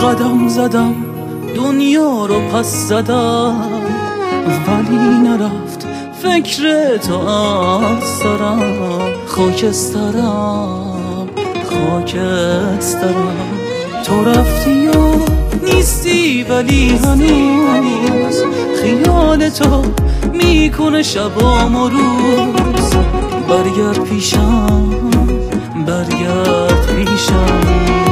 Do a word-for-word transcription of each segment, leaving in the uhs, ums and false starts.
قدم زدم دنیا رو پس زدم، ولی نرفت فکر تو از سرم. خاکسترم خاکسترم تو رفتی و نیستی، ولی هنوز خیال تو میکنه شبام و روز. برگرد پیشم برگرد پیشم،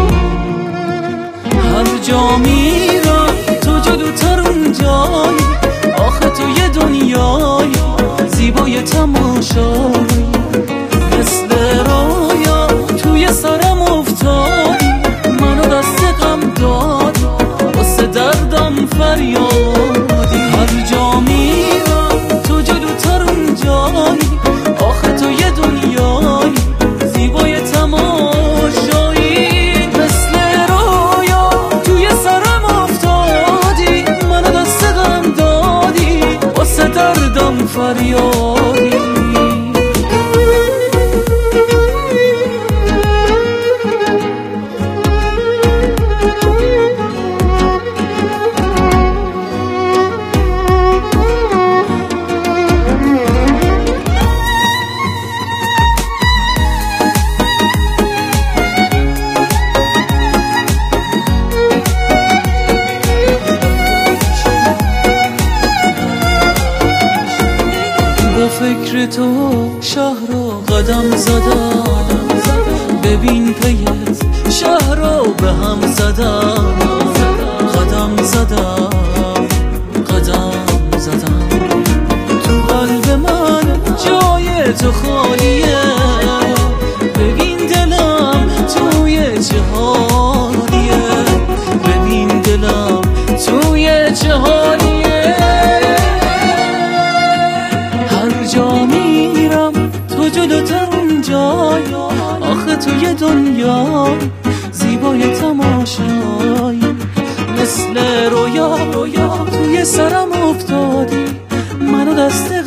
هر جا میرم تو جلوتر اونجایی. آخه تو یه دنیای زیبای تماشایی، مثل رویا توی سرم افتادی. منو دست غم دادی، واسه دردم فریادی. هر جا میرم تو جلوتر اونجایی. آخه تو یه دنیای زیبای تماشایی، مثل رویا توی سرم افتادی. منو دست غم دادی، واسه دردم فریادی. با فکر تو شهر رو قدم زدم، ببین پیت شهر رو به هم زدم. قدم زدم قدم زدم، تو قلب من جای تو خالیه. ببین دلم توی چه حالیه، ببین دلم توی چه حالیه. جا میرم تو جلوتر اونجایی. آخه تو یه دنیا زیبای تماشایی، مثل رویا رویا توی سرم افتادی. منو دست